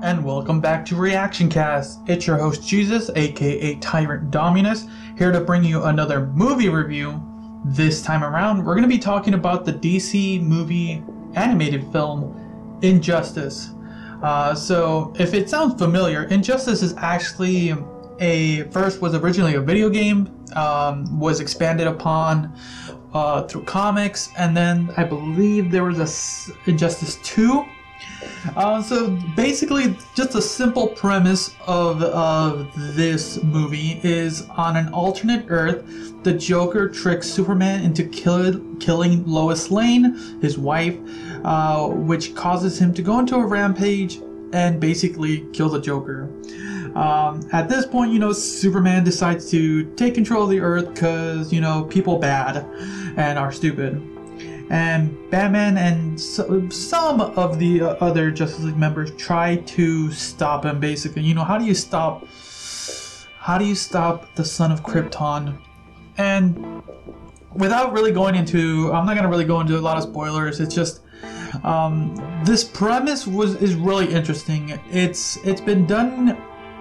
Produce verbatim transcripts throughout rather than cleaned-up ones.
and welcome back to Reaction Cast. It's your host Jesus, aka Tyrant Dominus, here to bring you another movie review. This time around, we're going to be talking about the D C movie animated film Injustice. Uh, so, if it sounds familiar, Injustice is actually a first was originally a video game, um, was expanded upon uh, through comics, and then I believe there was a Injustice two. Uh, so basically, just a simple premise of, of this movie is on an alternate Earth, the Joker tricks Superman into kill, killing Lois Lane, his wife, uh, which causes him to go into a rampage and basically kill the Joker. Um, at this point, you know, Superman decides to take control of the Earth because, you know, people bad and are stupid. And Batman and so, some of the uh, other Justice League members try to stop him. Basically, you know, how do you stop? How do you stop the Son of Krypton? And without really going into, I'm not gonna really go into a lot of spoilers. It's just um, this premise was is really interesting. It's it's been done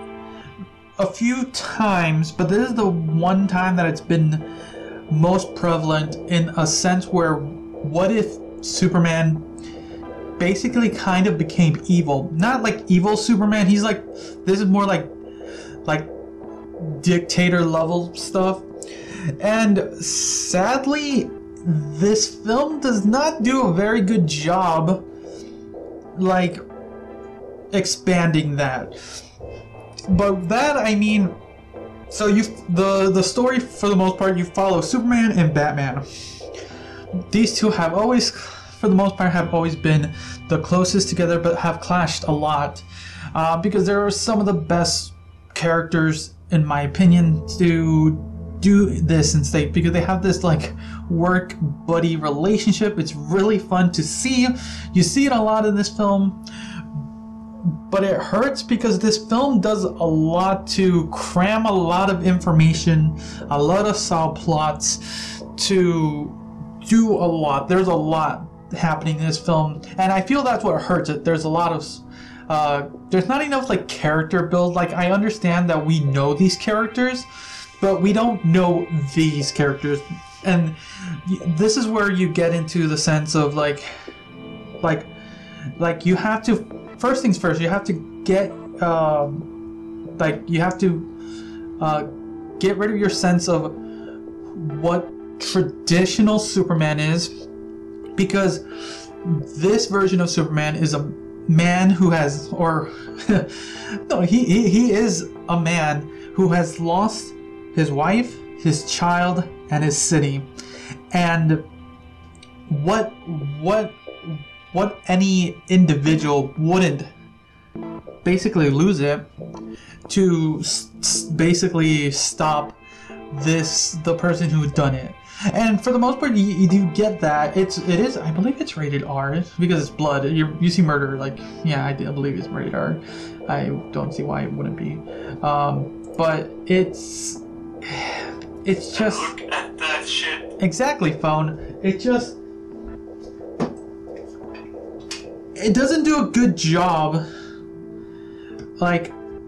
a few times, but this is the one time that it's been most prevalent in a sense where, what if Superman basically kind of became evil? Not like evil Superman. He's like, this is more like like dictator level stuff. And sadly, this film does not do a very good job like expanding that. But that, I mean, so you the the story for the most part, you follow Superman and Batman. These two have always, for the most part, have always been the closest together, but have clashed a lot uh, because there are some of the best characters, in my opinion, to do this in state, because they have this like work buddy relationship. It's really fun to see. You see it a lot in this film, but it hurts because this film does a lot to cram a lot of information, a lot of subplots to do a lot. There's a lot happening in this film, and I feel that's what hurts it. There's a lot of uh, there's not enough like character build. Like, I understand that we know these characters, but we don't know these characters, and this is where you get into the sense of like like like you have to, first things first, you have to get um, like you have to uh, get rid of your sense of what traditional Superman is, because this version of Superman is a man who has, or no, he, he he is a man who has lost his wife, his child, and his city. And what what what any individual wouldn't basically lose it to s- basically stop this the person who's done it. And for the most part, you, you do get that. It's it is I believe it's rated R because it's blood. You you see murder, like, yeah, I, I believe it's rated R. I don't see why it wouldn't be. Um, but it's it's just, look at that shit. Exactly, phone. It just it doesn't do a good job, like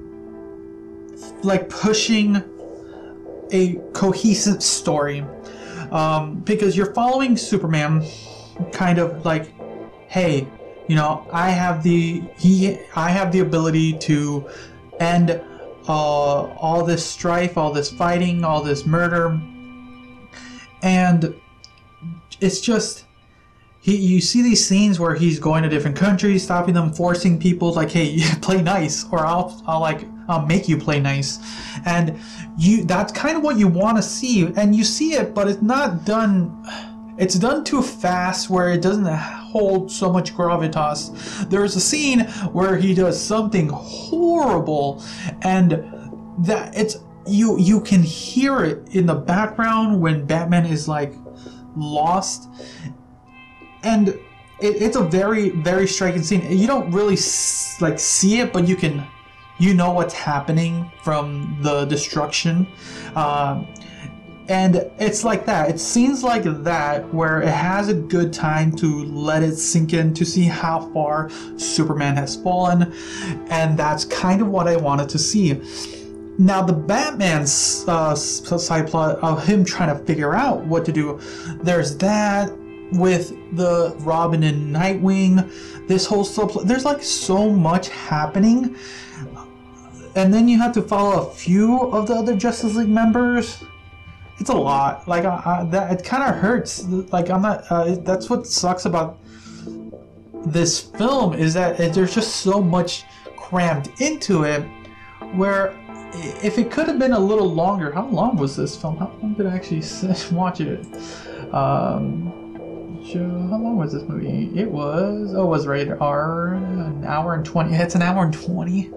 like pushing a cohesive story. Um, because you're following Superman kind of like, hey, you know, I have the he I have the ability to end uh, all this strife, all this fighting, all this murder. And it's just, he you see these scenes where he's going to different countries, stopping them, forcing people like, hey, play nice, or I'll I'll like I'll make you play nice. And you that's kind of what you want to see, and you see it, but it's not done it's done too fast where it doesn't hold so much gravitas. There's a scene where he does something horrible, and that it's you you can hear it in the background when Batman is like lost, and it, it's a very very striking scene. You don't really s- like see it, but you can you know what's happening from the destruction. Um, And it's like that. It's scenes like that where it has a good time to let it sink in to see how far Superman has fallen. And that's kind of what I wanted to see. Now, the Batman's uh, side plot of him trying to figure out what to do, there's that with the Robin and Nightwing, this whole subplot. There's like so much happening. And then you have to follow a few of the other Justice League members. It's a lot. Like uh, uh, that, it kind of hurts. Like I'm not. Uh, that's what sucks about this film is that it, there's just so much crammed into it. Where if it could have been a little longer, how long was this film? How long did I actually watch it? Um, how long was this movie? It was. Oh, it was rated R. An hour and twenty. It's an hour and twenty.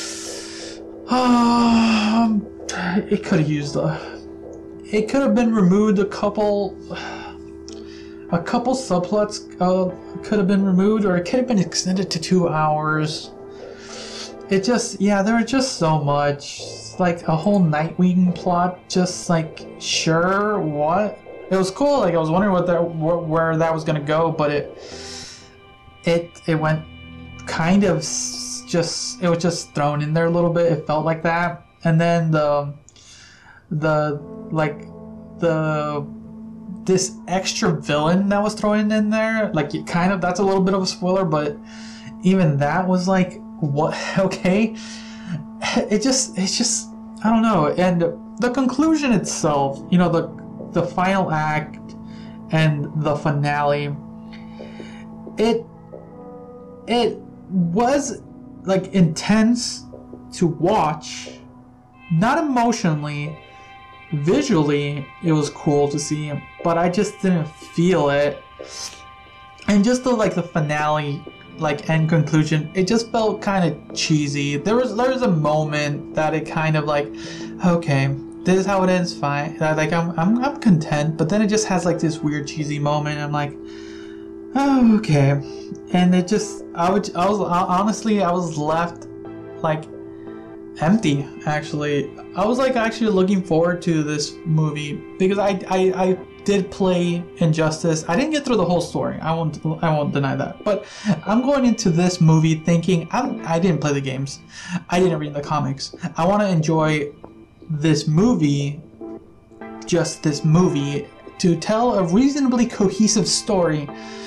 Um, it could have used a. It could have been removed a couple, a couple subplots uh, could have been removed, or it could have been extended to two hours. It just, yeah, there was just so much, like a whole Nightwing plot. Just like, sure, what? It was cool. Like I was wondering what that, wh- where that was gonna go, but it, it, it went kind of just, it was just thrown in there a little bit. It felt like that, and then the. the like the this extra villain that was thrown in there, like it kind of, that's a little bit of a spoiler, but even that was like, what? Okay, it just it's just I don't know. And the conclusion itself, you know, the the final act and the finale, it it was like intense to watch, not emotionally. Visually, it was cool to see, but I just didn't feel it. And just the like the finale, like end conclusion, it just felt kind of cheesy. There was there was a moment that it kind of like, okay, this is how it ends, fine. Like I'm I'm I'm content, but then it just has like this weird cheesy moment. And I'm like, oh, okay, and it just I would I was honestly I was left like empty. Actually, I was like actually looking forward to this movie because I, I I did play Injustice. I didn't get through the whole story. I won't I won't deny that. But I'm going into this movie thinking I'm, I didn't play the games. I didn't read the comics. I want to enjoy this movie, just this movie, to tell a reasonably cohesive story.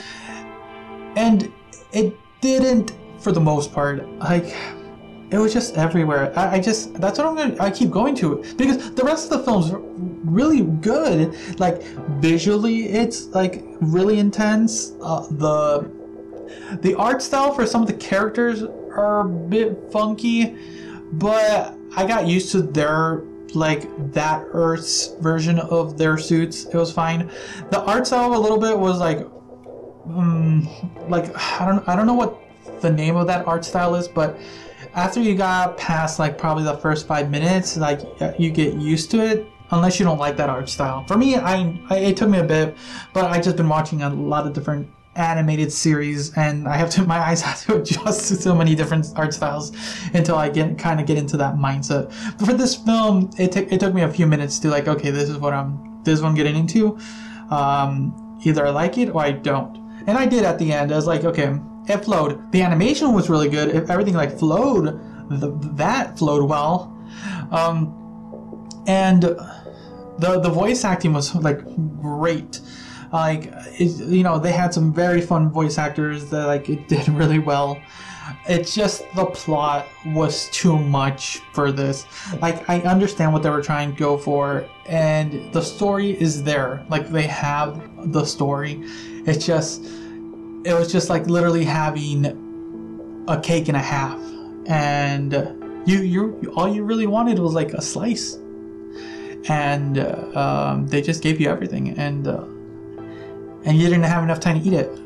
And it didn't, for the most part. Like, it was just everywhere. I, I just, that's what I'm gonna, I keep going to it. Because the rest of the film's really good. Like, visually, it's, like, really intense. Uh, the, the art style for some of the characters are a bit funky. But I got used to their, like, that Earth's version of their suits. It was fine. The art style a little bit was, like, um, like, I don't, I don't know what the name of that art style is, but after you got past like probably the first five minutes, like you get used to it, unless you don't like that art style. For me, I, I it took me a bit, but I just been watching a lot of different animated series, and I have to my eyes have to adjust to so many different art styles until I get kind of get into that mindset. But for this film, it took it took me a few minutes to like, okay, this is what I'm this is what I'm getting into. Um, either I like it or I don't, and I did at the end. I was like, okay. It flowed. The animation was really good. If everything like flowed, the, that flowed well. Um, and the the voice acting was like great. Like it, you know, they had some very fun voice actors that like it did really well. It's just the plot was too much for this. Like I understand what they were trying to go for, and the story is there. Like they have the story. It's just. It was just like literally having a cake and a half, and you you all you really wanted was like a slice, and uh, um, they just gave you everything, and uh, and you didn't have enough time to eat it.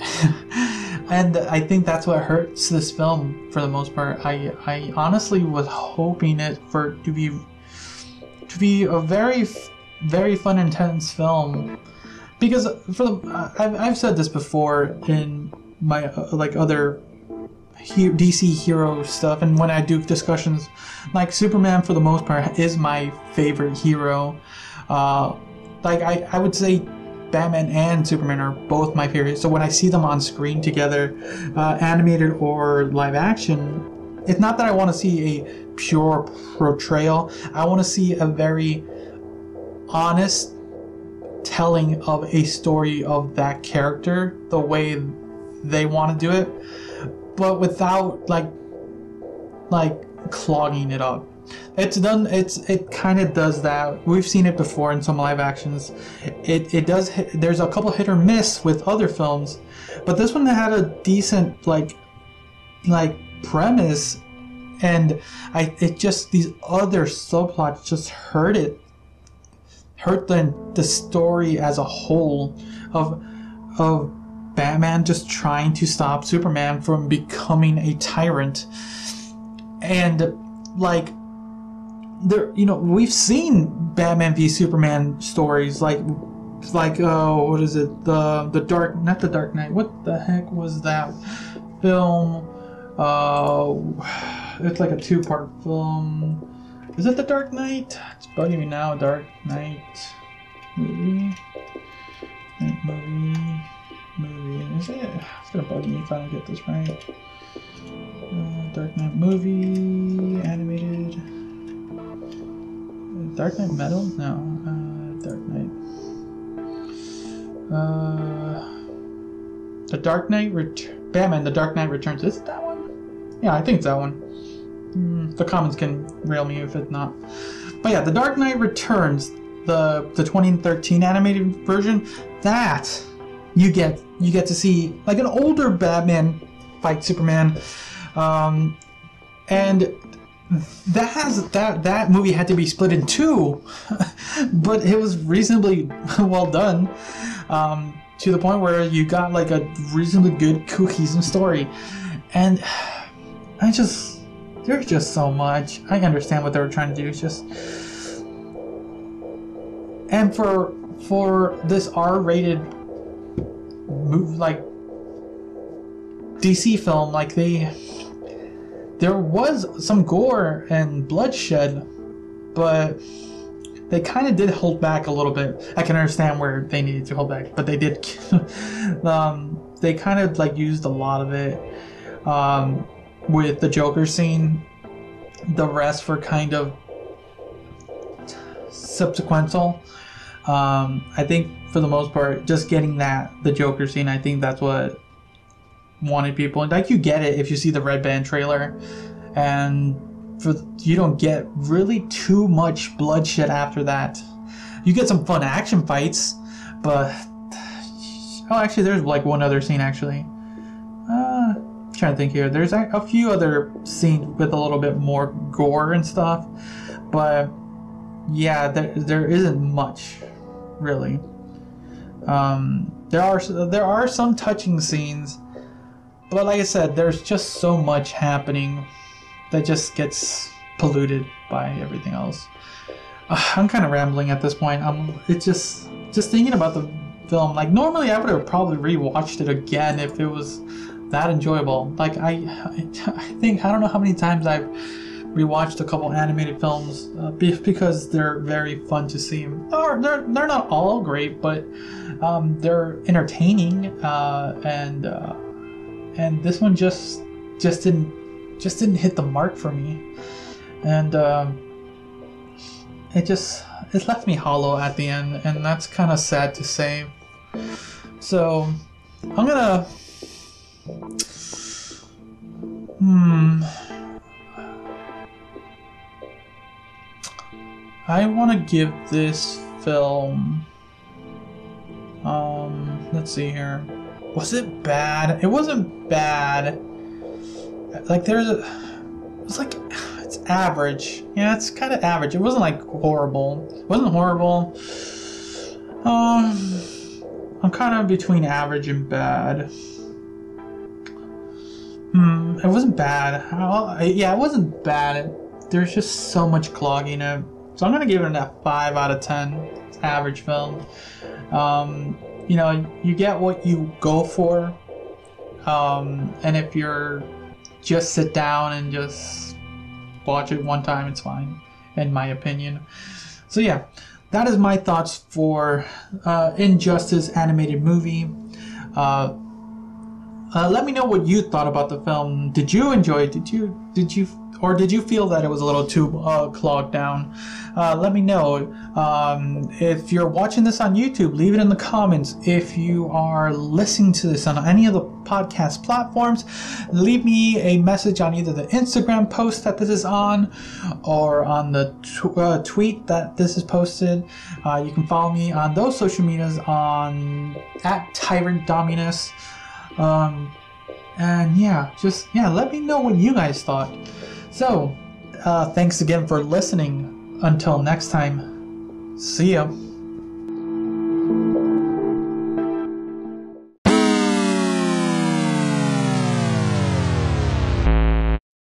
And I think that's what hurts this film for the most part. I I honestly was hoping it for to be to be a very very fun, intense film. Because for the, I've, I've said this before in my uh, like other he, D C hero stuff, and when I do discussions, like Superman for the most part is my favorite hero. Uh, like I, I would say Batman and Superman are both my favorites. So when I see them on screen together, uh, animated or live action, it's not that I want to see a pure portrayal. I want to see a very honest telling of a story of that character the way they want to do it, but without like like clogging it up. It's done. It's it kind of does that. We've seen it before in some live actions. It it does. Hit, there's a couple hit or miss with other films, but this one had a decent like like premise, and I it just these other subplots just hurt it. Hurt the the story as a whole of of Batman just trying to stop Superman from becoming a tyrant, and like. There, you know, we've seen Batman v Superman stories like, like, oh, what is it? The the Dark, not the Dark Knight. What the heck was that film? Uh, it's like a two-part film. Is it the Dark Knight? It's bugging me now. Dark Knight movie, movie, movie. Is it? It's gonna bug me if I don't get this right. Uh, Dark Knight movie, animated. Dark Knight Metal? No. Uh, Dark Knight. Uh, the Dark Knight Returns. Batman, The Dark Knight Returns. Is it that one? Yeah, I think it's that one. Mm, the comments can rail me if it's not. But yeah, The Dark Knight Returns, the the twenty thirteen animated version, that you get you get to see like an older Batman fight Superman, um, and. That has that that movie had to be split in two, but it was reasonably well done, um, to the point where you got like a reasonably good cohesive story, and I just there's just so much. I understand what they were trying to do. It's just, and for for this R-rated move like D C film, like they. There was some gore and bloodshed, but they kind of did hold back a little bit. I can understand where they needed to hold back, but they did. um, they kind of like used a lot of it um, with the Joker scene. The rest were kind of subsequential. Um, I think for the most part, just getting that the Joker scene, I think that's what wanted people, and like you get it if you see the Red Band trailer, and for you don't get really too much bloodshed after that. You get some fun action fights, but oh, actually, there's like one other scene actually. Uh, I'm trying to think here. There's a, a few other scenes with a little bit more gore and stuff, but yeah, there there isn't much really. Um, there are there are some touching scenes. But like I said, there's just so much happening that just gets polluted by everything else. Uh, I'm kind of rambling at this point. I'm it's just just thinking about the film. Like normally I would have probably rewatched it again if it was that enjoyable. Like I, I, I think I don't know how many times I've rewatched a couple animated films uh, because they're very fun to see. They're they're, they're not all great, but um, they're entertaining uh, and. Uh, And this one just just didn't just didn't hit the mark for me, and um, it just it left me hollow at the end, and that's kind of sad to say. So I'm gonna hmm I want to give this film um let's see here. Was it bad? It wasn't bad. Like there's a, it was like it's average. Yeah, it's kind of average. It wasn't like horrible. It wasn't horrible. Um, I'm kind of between average and bad. Hmm, it wasn't bad. Well, yeah, it wasn't bad. There's just so much clogging it. So I'm gonna give it a five out of ten. It's average film. Um. You know, you get what you go for, um, and if you're just sit down and just watch it one time, it's fine, in my opinion. So yeah, that is my thoughts for uh, Injustice animated movie. Uh, uh, let me know what you thought about the film. Did you enjoy it? Did you did you or did you feel that it was a little too uh, clogged down? Uh, let me know. Um, if you're watching this on YouTube, leave it in the comments. If you are listening to this on any of the podcast platforms, leave me a message on either the Instagram post that this is on or on the tw- uh, tweet that this is posted. Uh, you can follow me on those social medias on at Tyrant Dominus. Um, and yeah, just yeah, let me know what you guys thought. So, uh, thanks again for listening. Until next time, see ya.